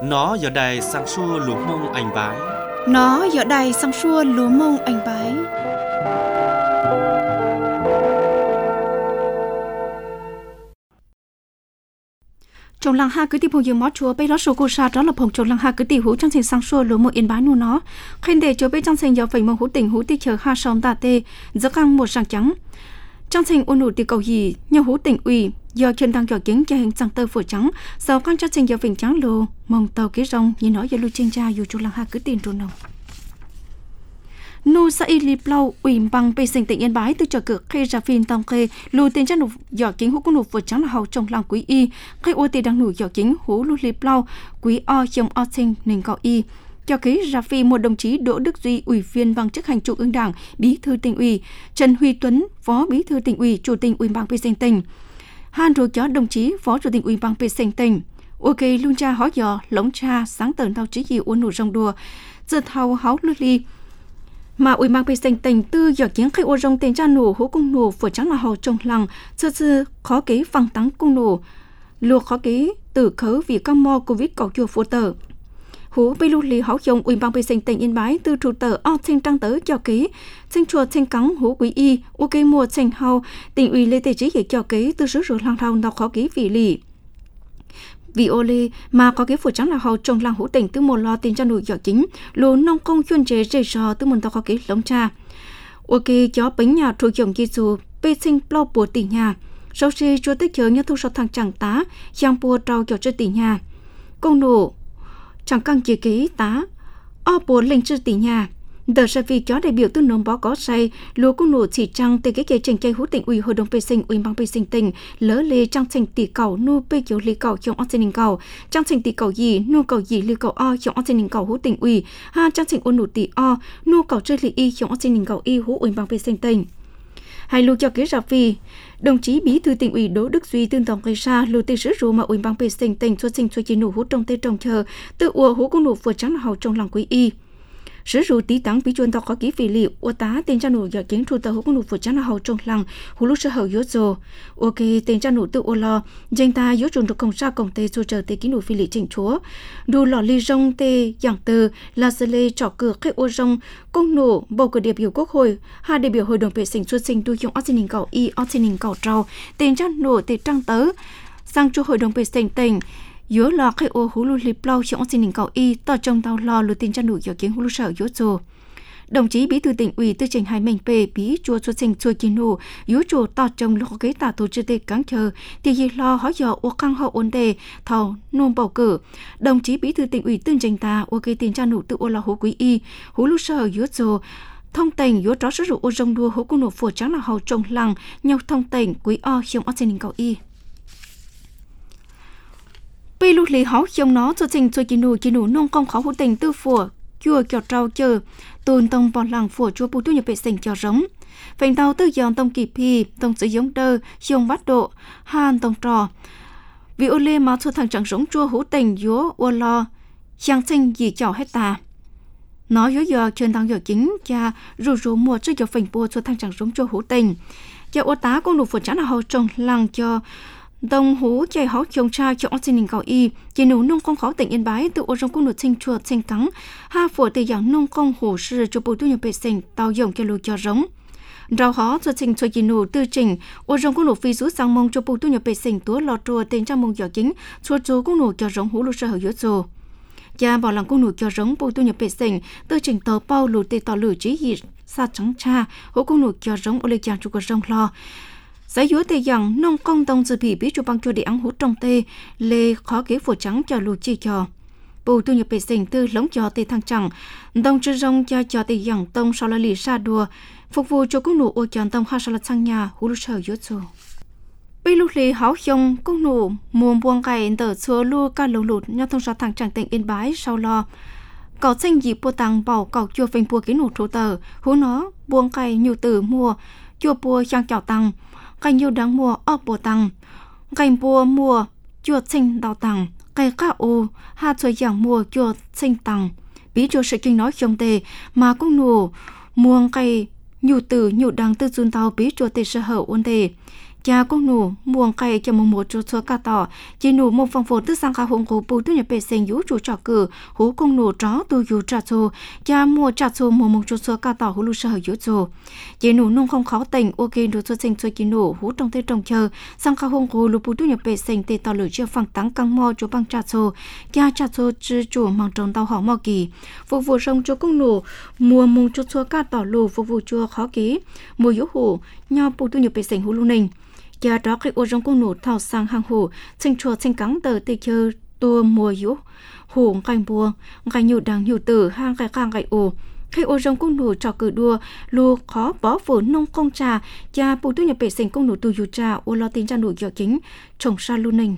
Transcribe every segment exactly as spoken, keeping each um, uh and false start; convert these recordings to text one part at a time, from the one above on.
Nó giờ đài sang xua lúa mông anh bái. Nó giờ đài sang xua lúa mông anh bái. Trong làng ha cứ tìm hiểu mót chúa bây đó số cô sa đó là phòng trong làng ha cứ tìm hiểu trong thành sang xua lúa mông yên bái nu nó khen để chúa bây trong thành giờ phải mong hữu tình hữu tích chờ ha sòng tà tê giữa căng một sàng trắng trong thành ôn nụ từ cầu gì nhiều hữu tình ủy do chân đang nhỏ kiến cho hình sang tơ phổi trắng sau căng cho thành giờ vịnh trắng lô mong tàu kế rong như nói giờ lưu trên cha dù trong làng ha cứ tìm trốn nào nô sa y li plau ủy bằng bê sinh tỉnh yên bái từ chợ cửa khi ra phim tòng khê lùi tiền cho nụ giỏ chính hú cũng nụ vượt trắng là hậu trong làng quý y khi ô tiền đang nụ giỏ chính hú lù li plau quý o chồng o sinh nền cọ y cho ký ra phim một đồng chí Đỗ Đức Duy ủy viên ban chấp hành trung ương đảng bí thư tỉnh ủy Trần Huy Tuấn phó bí thư tỉnh ủy chủ tịch ủy ban bê sinh tỉnh han rồi cho đồng chí phó chủ tịch ủy ban bê sinh tỉnh ok luôn cha hỏi dò lống cha sáng tờn thao chí gì uốn nụ rong đùa giờ thao háo lư li mà ủy ban bê sinh tỉnh tư giỏ kiến khai ô rong tiền cha nổ hú cung nổ phở trắng là hậu trong làng sơ sơ khó kế phăng tắng cung nổ luộc khó kế từ khớ vì cam mo covid cầu chùa phô tờ hú bây lưu lý hảo dòng ủy ban bê sinh tỉnh yên bái từ trụ tờ o sinh trăng tới cho kế sinh chùa sinh cắn hú quý y ok mùa sinh hậu tỉnh ủy lê tề trí hệ cho kế từ sứ rửa lang thao nào khó kế vị lì vì ô lê mà có cái phụ trắng là hậu trong làng hữu tỉnh từ một lo tiền cho nụ giỏ chính lúa nông công chuyên chế rây rò từ một tàu có cái lống cha ok cho bánh nhà thuộc dòng Giêsu bê sinh plau bùa tỉnh nhà sau khi chúa tích chờ nhau thu sau thằng chẳng tá giang bùa trao cho chơi tỉnh nhà công nổ chẳng căng chỉ kế tá o bùa lên chơi tỉnh nhà đợt sau vì chó đại biểu từ nông bó có say lúa cũng nổ chỉ trăng từ cái cây trồng cây hữu tỉnh ủy hội đồng bê sinh ủy ban bê sinh tỉnh lỡ lê trang thành tỷ cầu nu bê kiểu lê cầu trong ở trên cầu trang thành tỷ cầu gì nu cầu gì lê cầu o trong ở trên cầu hữu tỉnh ủy ha trang thành ôn nổ tỷ o nu cầu chơi lê y trong ở trên cầu y hữu ủy ban bê sinh tỉnh hai lưu cho kế ra phi đồng chí bí thư tỉnh ủy Đỗ Đức Duy tương tổng gây ra lưu tê sứ rùa mà ủy ban bê sinh tỉnh xuất sinh cho chỉ nổ hữu trong tê trồng chờ tự ua hữu cũng nổ vừa trắng là hậu trong lòng quý y sứ rù tí táng bí chuồn tàu có ký phỉ liệu ô tá tên cha nụ giỏi kiến trụ tàu hữu nụ phụ trắng là hậu trong làng hữu lúc sơ hậu yếu rồi ok tên cha nụ tự ô lo danh ta yếu chuồn được công sa công tê xô chờ tê ký nụ phỉ liệu chỉnh chúa đủ lò ly rong tê giảng từ là sơ lê trọ cửa khách ô rong công nụ bầu cử đại biểu quốc hội hai đại biểu hội đồng vệ sinh xuất sinh tu dụng oxygen cầu y oxygen cầu trâu tên cha nụ tê trăng tớ sang cho hội đồng vệ sinh tỉnh yếu lò khai ô hú lưu lip lau trong xin cầu y tỏ trong tàu lò lưu tin cho nụ yếu kiến hú lưu sở yếu chùa đồng chí bí thư tỉnh ủy tư trình hai mình về bí chùa xuất sinh chùa chi nụ yếu chùa tỏ trong lò kế tả tổ chức tê cáng chờ thì gì lo hỏi dò ô khang hậu ổn đề thầu nôn bầu cử đồng chí bí thư tỉnh ủy tư trình ta ô kế tin cho nụ tự ô lò hú quý y hú lưu sở yếu chùa thông tình yếu trót sử dụng ô rong đua hú cung nụ phổ trắng là hậu trong làng nhau thông tình quý o trong xin cầu y vì lúc lý háo trong nó cho trình cho chỉ nụ chỉ nụ nông công khó hữu tình tư phủa chùa kiểu trao chờ tôn tông bọn làng phủa chùa bù tu nhập vệ sinh cho giống phành tàu tư dọn tông kỳ phi tông sử dụng đơ dùng bắt độ hàn tông trò vì ô lê mà cho thằng chẳng sống chùa hữu tình yếu ô lo chẳng sinh gì chào hết ta nó yếu giờ trên thằng giờ chính cha rủ rủ mua cho cho phành bùa cho thằng chẳng sống chùa hữu tình cha ô tá con nụ phủa chẳng là hậu trong làng cho đồng hú chạy háo chồng cha cho oxygen cầu y chỉ nụ nông công khó tỉnh yên bái từ ô trong cung nụ sinh chuột sinh cắn ha phổ từ dạng nông công hồ sư cho bộ tu nhập vệ sinh tàu dùng cho lù cho giống rau hó cho sinh cho chỉ nụ tư trình ô trong cung nụ phi rú sang mông cho bộ tu nhập vệ sinh túa lọt trùa tên trong mông giỏ chính chuột chú cung nụ cho giống hú lù sơ hở yếu dù cha bảo làm cung nụ cho giống bộ tu nhập vệ sinh tư trình tàu bao lù tê tàu lử chỉ hỉ sa trắng cha hú cung nụ cho giống ô lê chàng chú có rong lo giải dúa tê rằng nông công tông dự bị biết cho băng cho để ăn hút trong tê lê khó kế phổ trắng cho lù chi cho bù tu nhập vệ sinh tư lống cho tê thăng chẳng đông chư rong cho cho tê rằng tông sau là lì sa đùa phục vụ cho cung nụ ô chọn tông ha sau là sang nhà hú lu sờ yếu chô bây lúc lì háo xong cung nụ muôn buông cày tờ xua lu ca lù lụt nhau thông sau thằng chẳng tỉnh yên bái sau lo cậu xanh dịp bùa tăng bảo cậu chùa phình bùa ký nụ thủ tờ hú nó buông cày nhiều từ mua chùa bùa trang chào tăng cây nhiều đáng mua ở bùa tăng cây bùa mua chuột sinh đào tăng cây cá ô ha chơi giảng mua chuột sinh tăng bí cho sự kinh nói trong tề mà cũng nụ muông cây nhiều từ nhiều đáng tư dùn tàu bí cho tề sở hậu ôn tề cha công nụ muông cây cho một một chỗ xóa cả tỏ chỉ nụ một phòng phổ tư sang cả hùng cổ bù tư nhập bề sinh dũ chủ trò cử hú công nụ chó tu dũ trả xô cha mua trả xô một một chỗ xóa cả tỏ hú lưu sở dũ xô chỉ nụ nông không khó tình ok đồ xóa sinh xóa chỉ nụ hú trong thế trong chờ sang cả hùng cổ lũ bù tư nhập bề sinh tê tỏ lửa chưa phẳng tăng căng mò chỗ bằng trả xô cha trả xô chư chủ mang trong tàu họ mò kỳ phục vụ sông chỗ công nụ mua một chỗ xóa cả tỏ lù phục vụ chùa khó ký mua dũ hủ nhau bù tư nhập bề sinh hú lưu ninh giờ đó cái ô trong công nụ thảo sang hàng hồ sinh chùa sinh cắn tờ tê chơi tua mùa yếu hồ cành bùa cành nhiều đằng nhiều tử hang cài khang cài ô cái ô trong công nụ trò cử đua lu khó bỏ phủ nông công trà cha bù tu nhập bể sinh công nụ tu yu trà ô lo tin cha nụ dọ chính trồng sa lu ninh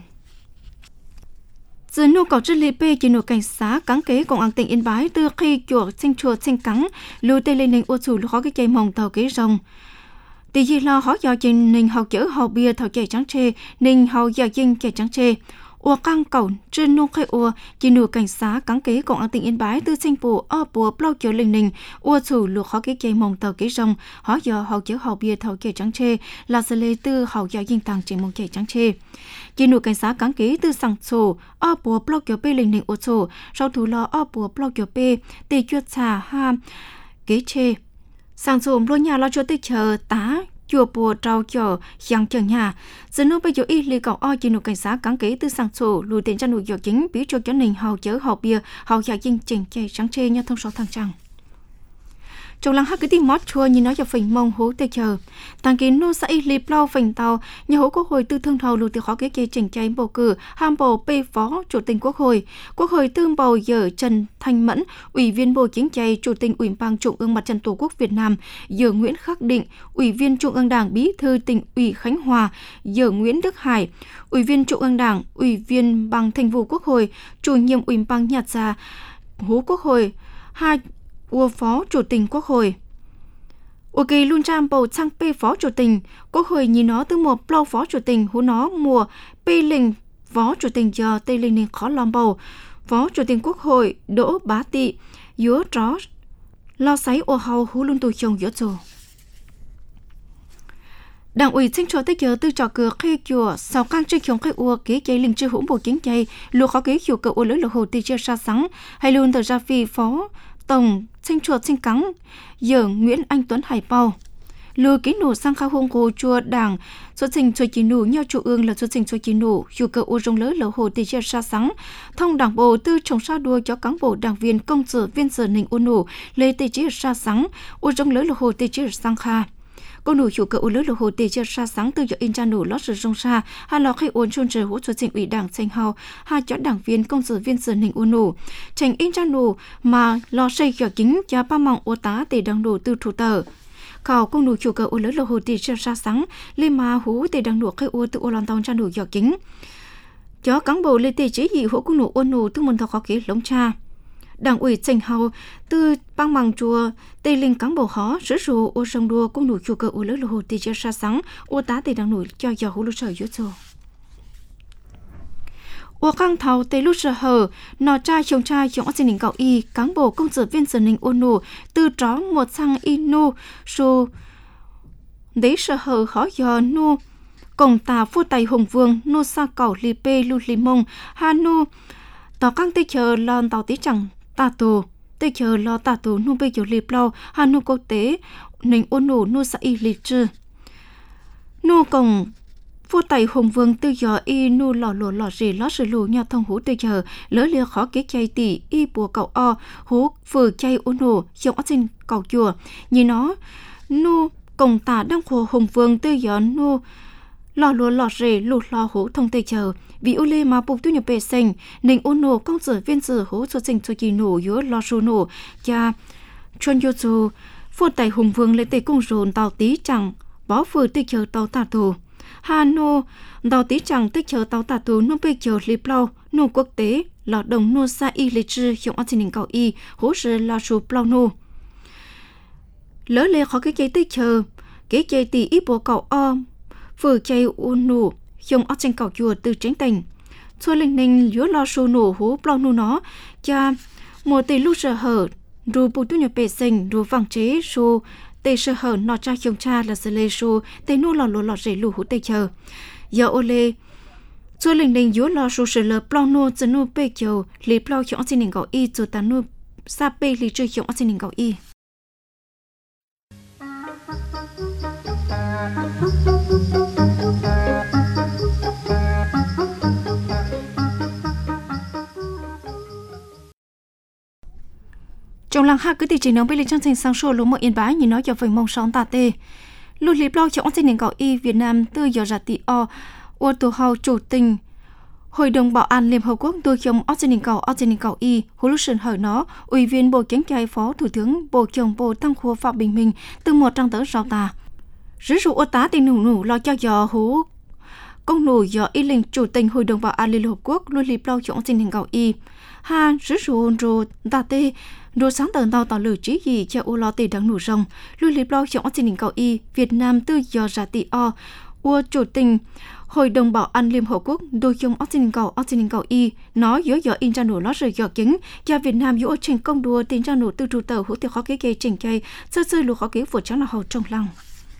giờ nô cầu chân lê pê chỉ nô cảnh sát cắn kế công an tỉnh Yên Bái từ khi chùa sinh chùa sinh cắn lu tê lên ninh ô chủ lu khó cái cây mồng tàu kế rồng tỷ gì lo họ do trình ninh hậu chở hậu bia thầu chạy trắng chê ninh hậu giờ dinh chạy trắng chê ua căng cầu trên nông khai ua chỉ nửa cảnh sát cắn kế công an tỉnh Yên Bái từ sinh phủ ở bùa plau chở linh ninh ua chủ lục khó cái chạy mông tàu kế rồng họ do hậu chở hậu bia thầu chạy trắng chê là xử lý từ hậu giờ dinh tàng chạy mông chạy trắng chê chỉ nửa cảnh sát cắn kế từ sằng sổ ở bùa plau chở bê linh ninh ua chủ sau thủ lo ở bùa plau chở bê tỷ chuột xà ha kế chê sang dùm lô nhà lo cho tới chờ tá chùa bùa trao chờ giang chờ nhà giờ nó bây giờ y lì cầu o chỉ nụ cảnh sát cắn kế từ sang sổ lùi tiền cho nụ dọ chính bí cho cho nền hậu chở hậu bia hậu giả dinh chỉnh chạy sáng chê nhau thông số thằng trăng trong lăng hát cái tiếng mót chua như nói cho phình mông hố tê chờ tàng kiến nô sẽ lì plau phình tàu nhà hố quốc hội tư thương thầu lùi từ khó kế kế chỉnh cháy bầu cử ham bầu p phó chủ tịch quốc hội quốc hội tương bầu giờ Trần Thanh Mẫn ủy viên bộ chính trị chủ tịch ủy ban trung ương mặt trận tổ quốc Việt Nam giờ Nguyễn Khắc Định ủy viên trung ương đảng bí thư tỉnh ủy Khánh Hòa giờ Nguyễn Đức Hải ủy viên trung ương đảng ủy viên ban thường vụ quốc hội chủ nhiệm ủy ban nhạc gia hố quốc hội hai ua phó chủ tịch quốc hội ua kỳ luôn trang bầu sang p phó chủ tịch quốc hội nhìn nó từ một plau phó chủ tịch hú nó mùa p linh phó chủ tịch giờ tây linh nên khó làm bầu phó chủ tịch quốc hội Đỗ Bá Tị giữa chó lo sấy ua hầu hú luôn tù chồng giữa chồ Đảng ủy sinh cho tới giờ tư trò cửa khi chùa sau căng trên chống cái ua kế chạy linh chư hỗn bộ chính chạy lùa khó kế chùa cờ ua lưỡi lửa hồ tì chia xa sáng hay luôn tờ ra phi phó tổng sinh chuột sinh cắn giờ Nguyễn Anh Tuấn Hải Bao lừa ký nổ sang khao hông cô chùa đảng xuất sinh cho chỉ nổ nhau chủ ương là xuất sinh cho chỉ nổ dù cờ ô rong lớn lỡ hồ tì chia xa sáng thông đảng bộ tư trồng sa đua cho cán bộ đảng viên công sở viên sở ninh ô nổ lê tì chia xa sáng ô rong lớn lỡ hồ tì chia sang kha cô nụ chủ cờ u lưỡi lửa hồ tì chia xa sáng từ giờ in cha nụ lót rong sa hà lò khi ôn chôn trời hỗ trợ chính ủy đảng tranh hào hà cho đảng viên công sở viên sở ninh ô nụ tranh in cha nụ mà lò xây kiểu chính cho ba mong ô tá tì đảng nụ từ thủ tờ khảo cô nụ chủ cờ u lưỡi lửa hồ tì chia xa sáng lên mà hú tì đảng nụ khi ô từ ô lon tông cha nụ kiểu chính cho cán bộ lê tì chỉ dị hỗ cô nụ ô nụ từ môn thọ khó kỹ lống cha đảng ủy tranh hào từ bang bằng chùa tây linh cán bộ khó sử dụng ô sông đua công nụ chùa cờ u lưỡi lửa hồ tì chia xa sáng ô tá tì đảng nụ cho giờ hú lú sở dưới chùa ô căng thầu tây lú sở hờ nọ trai chồng trai chồng xin đình cậu y cán bộ công sở viên sở ninh ô nụ từ tró một sang y nu su đấy sở hờ khó giờ nu cổng tà phu tài hùng vương nu sa cầu li pê lu li mông ha nu tàu căng tây chờ lon tàu tí chẳng ta tù tây chờ lo ta tù nu bây giờ li plau ha nu quốc tế ninh ô nụ nu sa y li chư nu cổng phu tài hùng vương tư giờ y nu lò lò lò rì lót sử lù nhau thông hú tư giờ lỡ lia khó kế chay tỷ y bùa cậu o hú vừa chay ô nụ giống xin cầu chùa như nó nu cổng tà đang khổ hùng vương tư giờ nu lò lúa lò rề lụt lò hố thông tây chờ vì ô lê mà bục tu nhập bề sinh ninh ô nổ công sở viên sở hố xuất sinh cho kỳ nổ yếu lò sô nổ cha chuan yo chu phu tài hùng vương lê tây cung rồn tàu tí chẳng bó vừa tây chờ tàu tà tù hà nô tàu tí chẳng tây chờ tàu tà tù nô bê chờ lì plau nô quốc tế lò đồng nô sa y lê chư hiệu an xin cầu y hố sư lò sô plau nô lỡ lê khó cái cây tây chờ cái cây tỷ ít bộ cầu o vừa chạy u nụ dùng ở trên cầu chùa từ tránh tỉnh xua linh ninh giữa lo sô nổ hú plau nụ nó cha một tỷ lúc giờ hở ru bù tu nhập bề sinh ru vàng chế sô tê sơ hở nọ cha khiông cha là sơ lê su tê nu lò lò lò rể lù hú tê chờ giờ ô lê chúa linh linh yếu lò su sơ lờ plau nu chân nu bê kiều lì plau khiong xin hình gạo y chúa ta nu sa bê lì chơi khiong xin hình gạo y trong làng hát cứ tỷ chỉ nóng bên lịch chương trình sáng sủa lúa mọ yên bái nhìn nói cho về mong sóng tà tê lùi lip lo cho xin gạo y Việt Nam từ giờ ra tỷ o ô tô hậu chủ tình Hội đồng Bảo an Liên Hợp Quốc tôi chồng Australia cầu Australia cầu y hỗ lực sân hở nó ủy viên bộ chính trị phó thủ tướng bộ trưởng bộ tăng khu Phạm Bình Minh từ một trang tới sau ta rứ rủ ô tá tình nụ nụ lo cho giờ hú công nụ giờ y linh chủ tình Hội đồng Bảo an Liên Hợp Quốc lùi lip lo cho Australia cầu y ha rứ rủ rủ ta tê đồ sáng tờ tàu tàu lử trí gì cho ô lo tê đáng nụ rồng lùi lip lo cho Australia cầu y Việt Nam từ giờ ra tỷ o ô chủ tình Hội đồng Bảo an Liên Hợp Quốc đôi chung Australia cầu Australia cầu y nói dỡ dỡ in ra nổ nó rồi dọ chứng cho Việt Nam dỡ trình công đua tiền ra nổ từ trụ tàu hữu tiêu khó kế kế trình chay sơ sơ lù khó kế phụ trắng là hậu trong lăng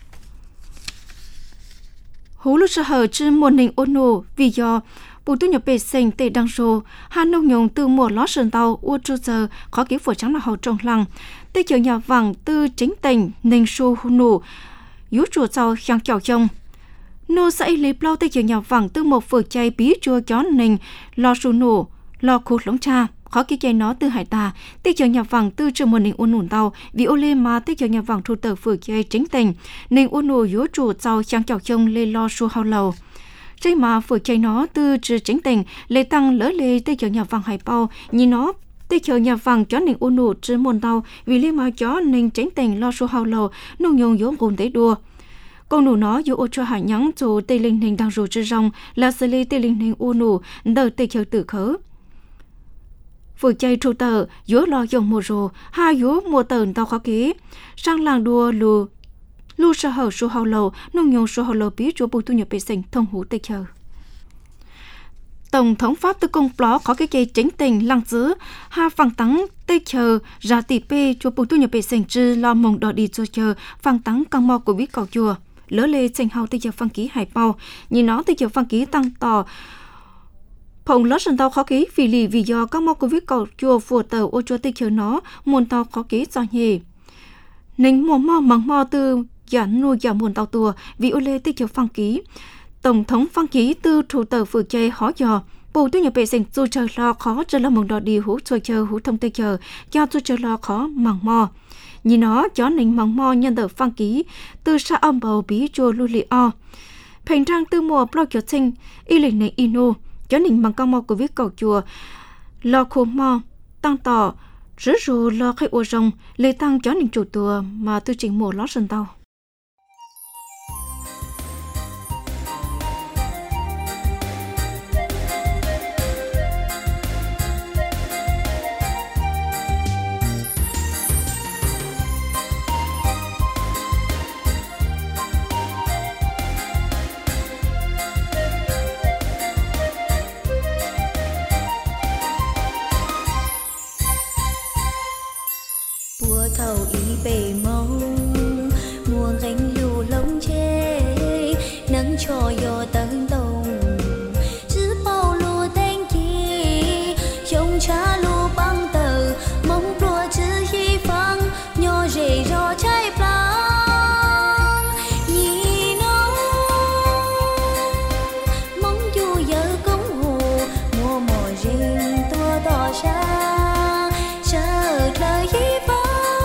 hữu lúc sơ hở chứ một nền ôn nổ vì do bộ tu nhập bề sinh tệ đăng rô hà nông nhung từ một ló sơn tàu u trụ giờ khó kế phụ trắng là hậu trong lăng tê chờ nhà vàng từ chính tỉnh nền xô hù nổ yếu chùa sau kháng chào chồng nô sẽ lấy plau tay chiều nhà vàng từ một phở chay bí chua chó nình lo su nổ lo khô lóng cha khó kia chay nó từ hải tà tay chiều nhà vàng từ trường một nình ôn nổn tàu vì ô lê mà tay chiều nhà vàng thu tờ phở chay chính tình nình ôn nổ yếu chủ sau trang chào chông lê lo su hao lầu chay mà phở chay nó từ trường chính tình lê tăng lỡ lê tay chiều nhà vàng hải bao nhìn nó tay chiều nhà vàng chó nình ôn nổ trên môn tàu vì lê mà chó nình chính tình lo su hao lầu nông nhung yếu gồm tế đua con nụ nó dù ô cho hải nhắn dù tây linh hình đang rủ chơi rong là xử lý tây linh hình ô nụ đợi tây chờ tử khớ vừa chạy trụ tờ giữa lo dòng mùa rồ hai giữa mùa tờn tao khó ký sang làng đua lù lù sơ hở số hậu lầu nông nhung số hậu lầu bí chúa bù tu nhập bề sinh thông hữu tây chờ Tổng thống Pháp tư công pló có cái cây chính tình lăng giữ ha phẳng tắng tây chờ ra tỷ pê chúa bù tu nhập bề sinh trừ lo mong đỏ đi cho chờ phẳng tắng căng mò của biết cầu chùa lỡ lê tranh hào tây chờ phăng ký hải bao nhìn nó tây chờ phăng ký tăng tỏ phòng lót sân tàu khó ký vì lì vì do các mò của biết cầu chùa phùa tàu ô chùa tây chờ nó muôn tàu khó ký do nhề nính mùa mò măng mò từ giản nuôi giả muôn tàu tùa vì ô lê tây chờ phăng ký Tổng thống phăng ký từ thủ tờ phường chơi khó dò bộ tu nhập vệ sinh dù chờ lo khó cho lo mong đỏ đi hú chơi chờ hú thông tây chờ cho dù chờ lo khó măng mò nhìn nó chó nình măng mò nhân tờ phăng ký từ xa âm bầu bí chùa lưu lì o thành trang từ mùa blo cho sinh y lịch này ino chó nình măng cao mò của viết cầu chùa lo khô mò tăng tỏ rứ rù lo khai ô rồng lê tăng chó nình chủ tùa mà tư trình mùa lót sân tàu thầu ý bề mâu mùa gánh lưu lông chê nắng cho yo tấn tông chứ bao lùa tên chi trông cha lùa băng tờ mong đùa chứ hy vọng nhỏ rể rò trái plong nhìn nó mong dù giờ cũng hồ mùa mùa rình tua tỏ xa chờ lời hy vọng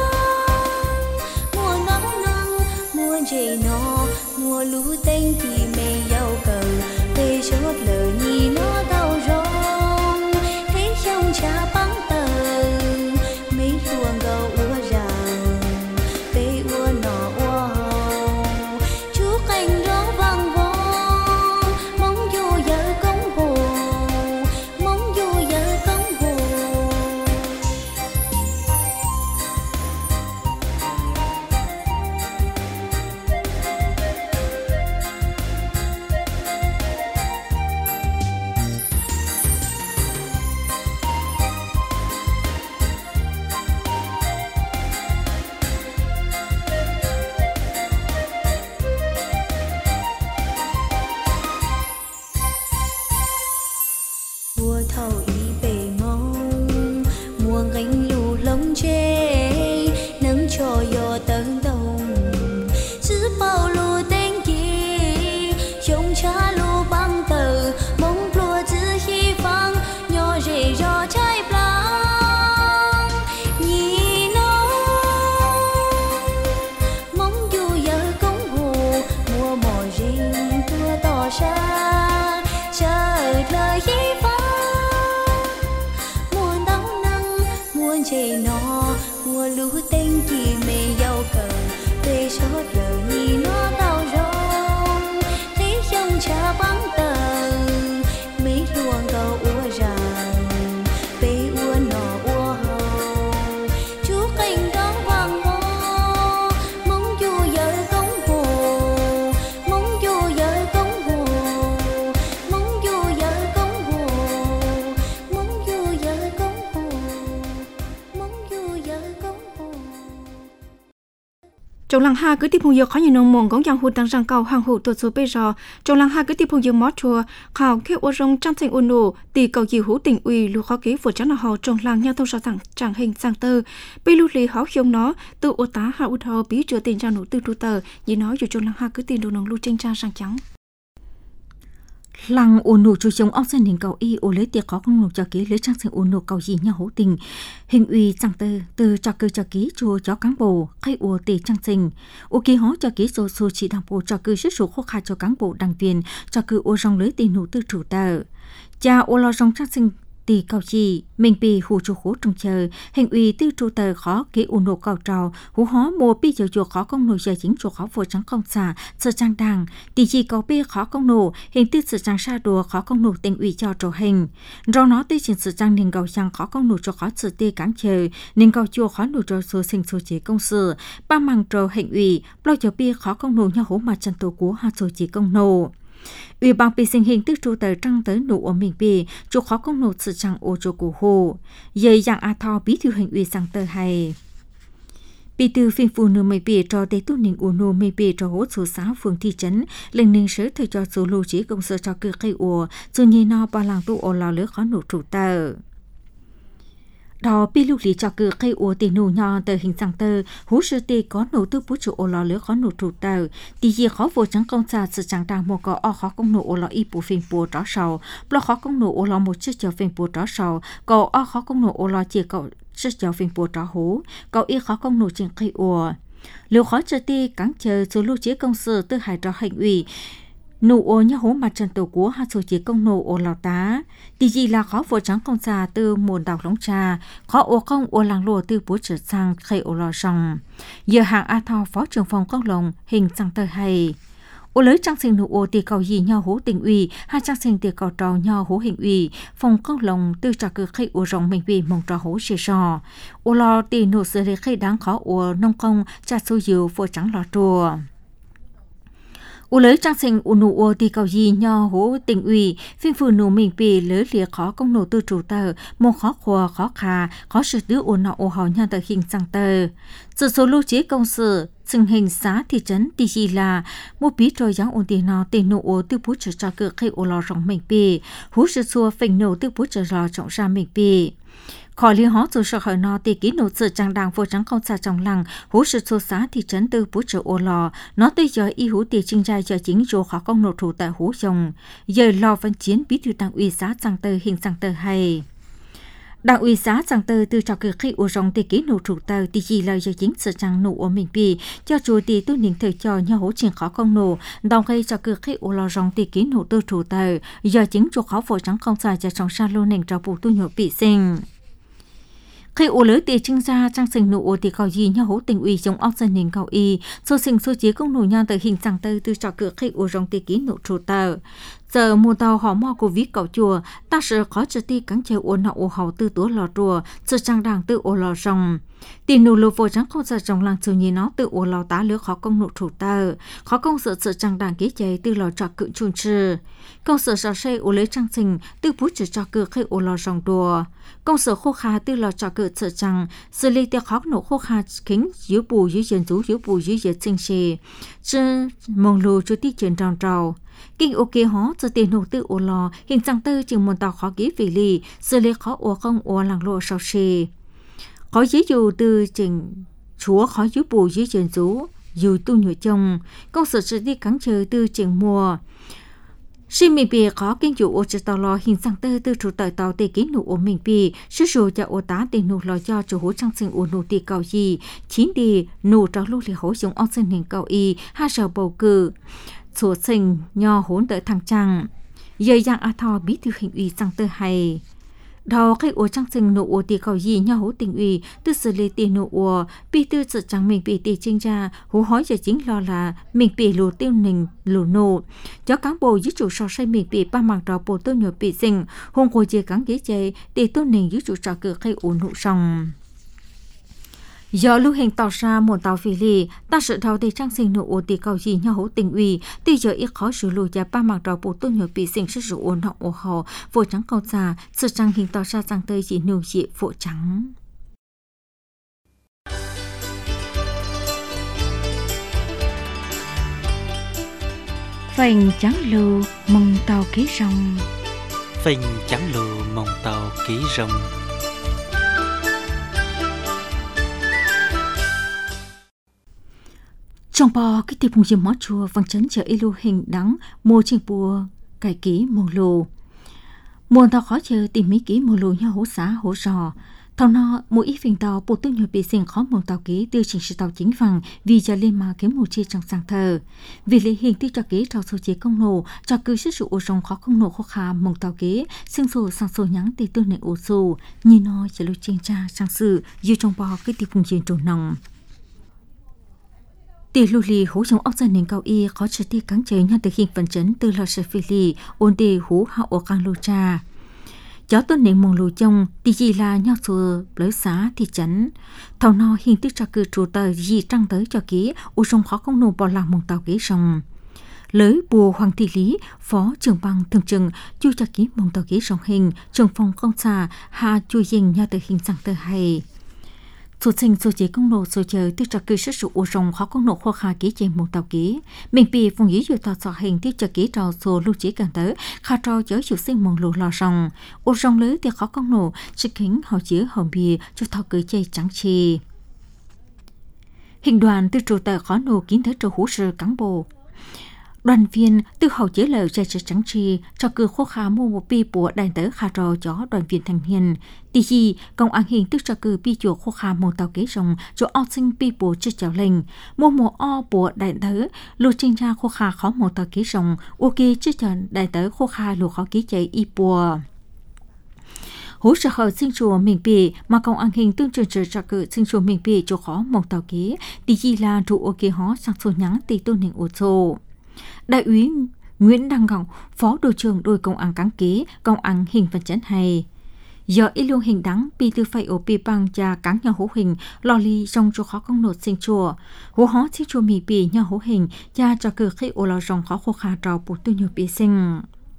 nó mùa lũ tên thì mê giàu cầu về chốt lờ nhì nó đau rong thế trong cha băng tờ mấy luồng gầu ua ràng về ua nọ ua hồng chú cành rong vang vong mong dù giờ công hồ mong dù giờ công hồ trong làng ha cứ tiếp phong dược khó nhiều nông mong gắng giang hụt tăng răng cao hàng hụt tuột số bây giờ trong làng ha cứ tiếp phong dược mót chùa khảo kêu ô rong trăm thành ôn nổ tỷ cầu gì hú tỉnh uy lu khó kế vượt trắng là họ trong làng nhau thông sao thẳng chẳng hình sang tơ bây lu lì họ khiêm nó từ ô tá hạ út họ bí chưa tiền trang nổ từ trụ tờ như nói dù trong làng ha cứ tiền đồ nông lu tranh trang sang trắng làng ôn nổ chú chống ốc dân hình cầu y ô lấy tiệc khó công nổ cho ký lấy trang sinh ôn nổ cầu gì nhau hữu tình hình uy trang tơ từ cho cơ cho ký chùa cho cán bộ khai ua tề trang sinh ô ký hó cho ký số số chỉ đảng bộ cho cơ sức số khô khai cho cán bộ đảng viên cho cơ ô rong lấy tiền nổ từ chủ tờ cha ô lo rong trang sinh tỷ cầu chi mình bị hù chủ khố trong chờ hình uy tư trụ tờ khó kỹ ủ nổ cầu trào hú hó mùa bi giờ chùa khó công nổ giờ chính chùa khó vô trắng công xả sơ trang đàng tỷ chi cầu bi khó công nổ hình tư sơ trang sa đùa khó công nổ tình uy cho trổ hình do nó tư trình sơ trang nên cầu trang khó công nổ cho khó sự tê cán chờ nên cầu chùa khó nổ cho số sinh số chế công sự ba măng trổ hình uy lo cho bi khó công nổ nhau hố mà chân tổ của hai số chế công nổ ủy ban bị sinh hình tư trụ tờ trăng tới nụ ở mình bì chủ khó công nộp sự chẳng ô cho cụ hồ dây dạng a thọ bí thư hình ủy sang tờ hay bí thư phiên phụ nữ mây bì cho tế tu ninh ủ nô mây bì cho hỗ số xã phường thị trấn lên ninh sớ thời cho số lưu trí công sở cho cư cây ủa dù nhì no ba làng tu ổ lò lứa khó nụ trụ tờ đó bi lưu lý cho cử cây ủa tiền nụ nhỏ từ hình sang tờ hú sư tì có nụ tư bút chủ ô lò lứa khó nụ trụ tờ tì gì khó vô trắng công xa sự chẳng đàng một có o khó công nụ ô lò y bù phim bùa tró sầu lo khó công nụ ô lò một chiếc chờ phim bùa tró sầu có o khó công nụ ô lò chỉ cậu chiếc chờ phim bùa tró hú có y khó công nụ trên cây ủa liều khó chờ tì cắn chờ số lưu chế công sự tư hải cho hành ủy nụ ô nhá hố mặt trận tổ quốc hai số chỉ công nụ ô lào tá thì gì là khó vô trắng công xa từ muôn đảo lóng trà khó ô không ô làng lùa từ bố trở sang khay ô lò rồng giờ hàng a thao phó trưởng phòng công lồng hình sang tờ hay ô lấy trang sinh nụ ô thì cầu gì nhau hố tình ủy hai trang sinh thì cầu trò nhau hố hình ủy phòng công lồng từ trà cử khay ô rồng mình vì mong trò hố xì sò ô lò thì nụ sự để khay đáng khó ô nông công cha số dìu vô trắng lò trùa u lấy trang sinh u nụ ô thì cầu gì nho hố tình ủy phiên phụ nụ mình bị lấy lìa khó công nổ tư chủ tờ một khó khua khó khà khó sự đứa ô nọ ô hò nhân tờ hình sang tờ sự số lưu chế công sự sinh hình xã thị trấn thì gì là một bí trôi giáo ôn tiền nó tiền nụ ô tư bút trở cho cửa khi ô lò rộng mình bị hú sự xua phình nổ tư bút trở lò trọng ra mình bị khỏi liên hóa dù sợ khỏi nó thì kỹ nụ sự trang đàng vô trắng không xa trong làng hú sự số xã thị trấn tư bút trở ô lò nó tới giờ y hú tỷ trinh trai giờ chính chỗ khó công nổ thủ tại hú dòng giờ lò văn chiến bí thư đảng ủy xã sang tơ hình sang tơ hay đảng ủy xã sang tơ từ trò cửa khi ô rong thì kỹ nụ thủ tờ thì chỉ lời giờ chính sự trang nụ ở mình bị cho chùa thì tôi nhìn thời cho nhau hỗ triển khó công nổ đồng khi cho cửa khi ô lò rong thì kỹ nụ tư thủ tờ giờ chính chỗ khó vô trắng không xa cho trong sa lô nền cho bù tôi nhổ bị sinh khi ô lưới tiền trưng ra trang sinh nụ ô thì cầu gì nhau hố tình ủy trong óc dân hình cầu y số sinh số chế công nụ nhan từ hình sang tơ từ trò cửa khi ô rong tiền ký nụ trù tờ giờ mùa tàu họ mò của ví cầu chùa ta sợ khó trở ti cắn chơi ô nọ ô hậu từ túa lò chùa sự trang đàng từ ô lò rong tiền nụ lô vô trắng không sợ trong làng chiều nhìn nó từ ô lò tá lứa khó công nụ trù tờ khó công sự sự trang đàng kế chơi từ lò trọ cự chun trừ công sự sợ xe ô lấy trang sinh từ bút chỉ trò cửa khi ô lò rong đùa công sự khô kha từ lò trọ cự sợ trang xử lý tiêu khó nụ khô kha kính dưới bù dưới dần rú dưới bù dưới dần sinh xì chứ mong lù chú tí chuyện tròn trầu kinh ok hó cho tiền nụ từ ô lò hình sang tư chừng một tàu khó ký vì lì xử lý khó ô không ô làng lộ sau xì khó dưới dù từ chừng chúa khó dưới bù dưới dần rú dù tu nhựa chồng công sự sẽ đi cắn chơi từ chừng mùa khi mình bị khó kinh dụ ô tàu lò hình sang tư từ chủ tàu tàu tê ký nụ ô mình bị sử dụng cho ô tá tiền nụ lò cho chủ hỗ trang sinh ô nụ tì cầu gì chín đi nụ trao lúc thì hỗ dụng ong sinh hình cầu y hai sở bầu cử số sinh nho hỗn đợi thằng trăng dây dạng a thò bí thư hình ủy sang tư hay đó khi ô trang sinh nụ ô tì cầu gì nho hỗ tình ủy từ xử lý tiền nụ ô bí thư sự chẳng mình bị tì trinh ra hú hói giờ chính lo là mình bị lù tiêu nình lù nụ cho cán bộ dưới chủ so xây mình bị ba mảng trò bộ tôi nhớ bị sinh hôn cô chia cán ghế chơi tì tôi nình dưới chủ trò cửa khi ô nụ xong giờ lưu hình tàu ra một tàu phi lì ta sự thao thì trang sinh nụ ô tì cầu gì nhau hỗ tình ủy tuy giờ ít khó xử lùi và ba mảng trò bộ tôi nhớ bị sinh sức ôn họ ô họ vô trắng cầu già sự trang hình tàu ra sang tơi chỉ nụ dị vô trắng phành trắng lù mong tàu ký rồng. Phình trắng lù mong tàu ký rồng. Trong bò cái tiệp hùng diêm mót chùa vang chấn chờ ilu hình đắng mua trên bùa cải ký mong lù. Muôn tàu khó chờ tìm mấy ký mong lù nhau hỗ xã hỗ rò. Thảo nó mỗi ít phình tàu bộ tư nhiều bị sinh khó mong tàu ký tiêu chỉnh sự tàu chính phẳng vì cho lên mà kiếm một chi trong sang thờ. Vì lý hình tiêu cho ký trao số chế công nổ cho cứ sức sự ổ rồng khó công nổ khó khả mong tàu ký sinh sổ sang sổ nhắn tì tư nệ ổ sổ như nó chỉ lưu trên tra sang sự dù trong bò cái tiệp hùng diêm trổ nòng. Tỷ lù lì hố trong ốc dân nền cao y khó trở tiết cắn chơi nhau từ hình phần chấn từ lò sở phi lì ôn đề hú hạ ổ càng lù trà. Cháu tôn nền mong lù chông tỷ gì là nhau xùa lối xá thị trấn. Thảo nó hình tích cho cư trụ tờ gì trăng tới cho ký ổ trong khó không nụ bỏ làm mong tàu ký rồng. Lới bùa Hoàng Thị Lý, Phó trưởng bằng thường trừng chu cho ký mong tàu ký rồng hình trường phòng công xà hạ chui dình nhau từ hình sang tờ hay. Số sinh số chế công nộ số chờ tiêu trà cư sức sụ ổ rồng khó công nộ khoa khá ký trên một tàu ký. Mình bị phùng ý dù tàu sọ hình tiêu trà ký trò số lưu chế càng tới khá trò chớ chủ sinh mong lù lò rồng. Ổ rồng lưới tiêu khó công nộ sức kính họ chứa hồng bì cho thao cưới chay trắng chi. Hình đoàn tiêu trụ tờ khó nộ kín tới trò hú sư cán bộ. Đoàn viên từ hậu chế lời chạy trở trắng chi cho cư khô khá mua một bi của đại tớ khá trò cho đoàn viên thanh niên. Tỷ gì, công an hình tức cho cư bi chùa khô khá một tàu kế rồng cho o sinh bi bùa chứ cháu lệnh. Mua một o của đại tớ lưu trình ra khô khá khó một tàu kế rồng ok chứ cho đại tớ khô khá lưu khó ký chạy y bùa. Hú sở hậu sinh chùa mình bì mà công an hình tương trường trở cho cự sinh chùa mình bì cho khó một tàu kế. Tỷ gì là trụ ok hó sang số nhắn tỷ tôn hình ô tô. Đại úy Nguyễn Đăng Ngọc, Phó đội trưởng đội công an cán ký, công an hình phần chấn hay. Giờ ilu hình đắng pi tư phải ở pi bằng cha cán nhau hố hình lò ly trong chỗ khó công nột sinh chùa. Hố hó sinh chùa mì pi nhau hố hình cha cho cử khi ô lò rong khó khô khá trò bột tư nhiều pi sinh.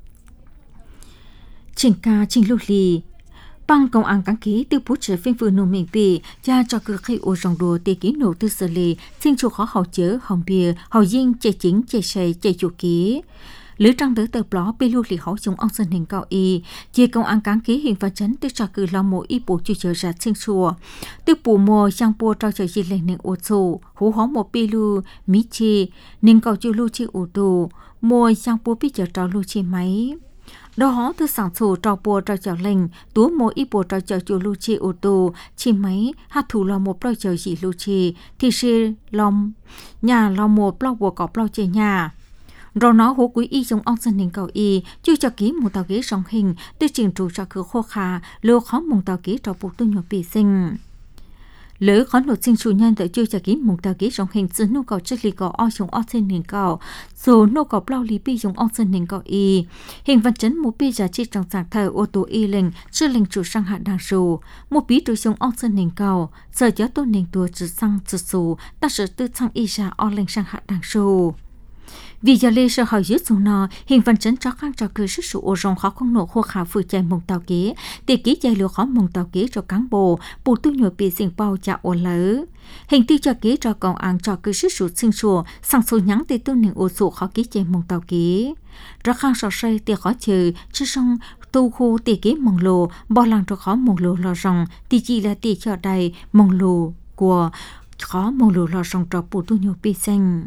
Trình ca trình lưu lì. Bằng công an cán ký từ bút trở phiên phương nô mình bì cha cho cử khi ô rong đùa tì ký nổ tư xử lý xin chủ khó hậu chớ hồng bìa hậu dinh chạy chính chạy xây chạy chủ ký. Lưới trăng tới tờ bló bê lưu lì hậu dùng ông sân hình cao y chia công an cán ký hình và chấn từ cho cử lo mộ y bổ chủ trở ra xin chùa từ bù mùa sang bùa trao trở gì lên nền ô sổ hú hó một bê lưu mỹ chi nên cầu chịu lưu chi ủ tù mùa sang bùa bí trở trao lưu chi máy. Đó họ từ sản xuất trò bùa trò chảo lệnh, túa mỗi ít bùa trò chảo chùa lưu chi ô tô, chi máy, hạt thủ lò một trò chảo dị lưu chi, thì sư lòng, nhà lò một lò bùa cọp lò chè nhà. Rồi nó hố quý y trong ông dân hình cầu y, chưa cho ký một tàu ghế song hình, tư trình trụ cho cửa khô khá, lưu khó một tàu ghế trò bùa tư nhỏ bì sinh. Lỡ khó nộp sinh chủ nhân tới chưa trả ký một tàu ký trong hình sự nô cầu chất lý có o trong o sinh hình cầu dù nô cầu bao lý bi trong o sinh hình cầu y hình vật chấn một bi giá trị trong dạng thờ ô tô y lệnh chưa lệnh chủ sang hạ đàng sù một bí đối trong o sinh hình cầu giờ giáo tôn hình tùa trừ sang trừ sù ta sở tư sang y ra o lệnh sang hạ đàng sù. Vì giờ lê sơ hỏi dưới xuống nọ, hình văn chấn cho khăn cho cư sức sụ ô rong khó không nổ khô khả phụ chạy mông tàu kế, tỷ ký chạy lửa khó mông tàu kế cho cán bộ, bù tu nhồi bị sinh bao chạ ô lỡ. Hình tư cho kế cho công an cho cư sức sụ sinh sùa, sang số nhắn tỷ tu nền ô sụ khó ký chạy mông tàu kế. Ra khăn sọ xây tỷ khó chờ, chứ xong tu khu tỷ ký mông lồ, bỏ lăng cho khó mông lồ lò rong, tỷ chỉ là tỷ cho đầy mông lồ của khó mông lồ lò rong cho bù tu nhồi bị sinh.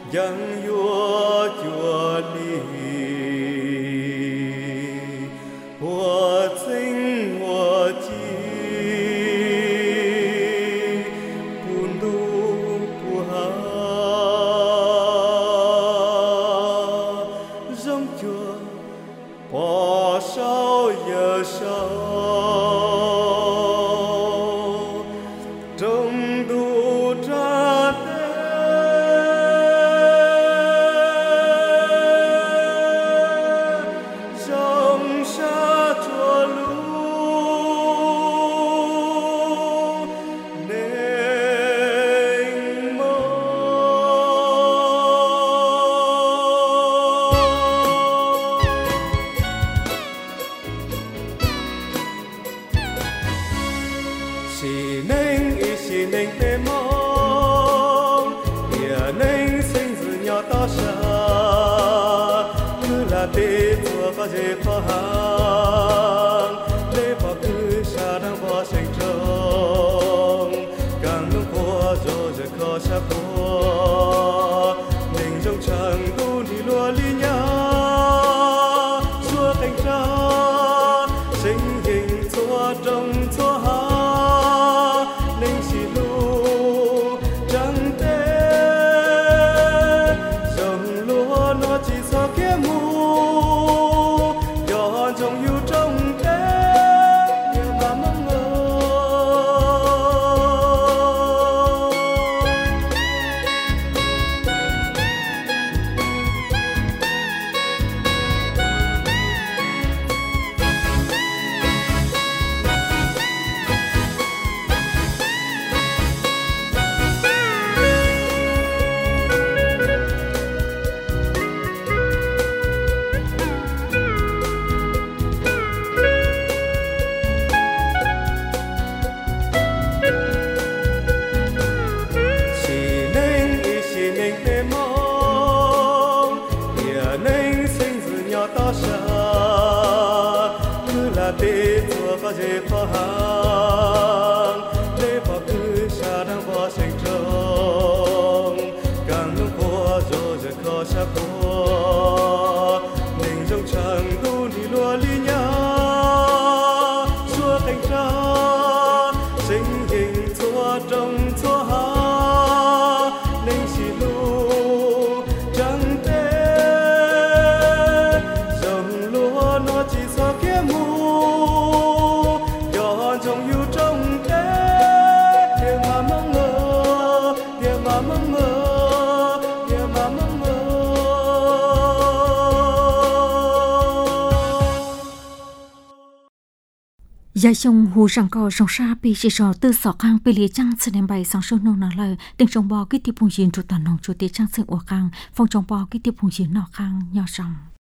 yang yua chua li wo zing wo ji bun du bu ha rong chua bỏ sao giờ sao trong đủ ra sông xa chua lũ nên mơ chỉ nên ý chỉ nên tê mong địa nên sinh dự nhỏ to xa cứ là tê chùa có dễ khó hàng lê bỏ cứ xa đang bỏ sinh trông càng lúc qua rồi giờ khó xa qua mình trong chẳng tu đi lùa ly nhá xua thành ra sinh hình xua trong xua hà nên xì lu trắng tê dòng lúa nó chỉ sao kia mù gió trong yêu trong tê nhiều mà mong ngờ chỉ nên ý chỉ nên tê mong địa nên sinh dự nhỏ to xa cứ là tê chùa có dễ khó hàng lê bỏ cứ xa đang bỏ sinh trông càng lúc qua rồi giờ khó xa qua mình trong chẳng tu đi lùa ly nhá xua thành ra sinh hình xua trong xua hà nên xì lu trắng tê dòng lúa nó chỉ sao kia mù gió trong yêu trong tê địa mà mong ngờ địa mà mong ngờ địa mà mong ngờ Gia sông hồ rằng co sông sa bị chỉ sò từ sọ khang bị lìa trăng sẽ đem bay sang sông nông nở lời tiếng sông bò cái tiếp phùng chiến trụ toàn nông chủ tịch trang sự của khang phong trong bò cái tiếp phùng chiến nọ khang nhỏ ròng